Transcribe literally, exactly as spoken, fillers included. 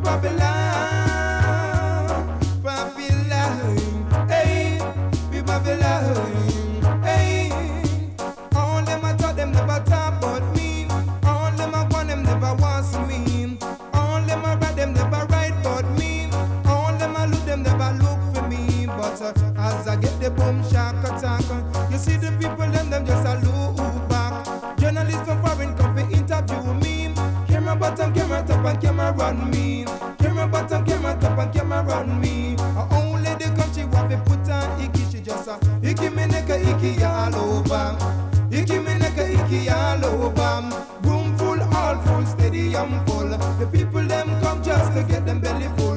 Babylon, Babylon, hey, we Babylon, hey. All them I thought them never talk about me. All them I want them never want to me. All them I write them never write about me. All them I look them never look for me. But uh, as I get the boom shock attack, uh, you see the people them them just a look back. Journalists from foreign come to interview me. Camera bottom, camera top and camera run me. Camera bottom, camera top and camera run me. Uh, only the country want to put on icky. She just a icky me neka icky all over. Icky me neka icky all over. Room full, all full, stadium full. The people them come just to get them belly full.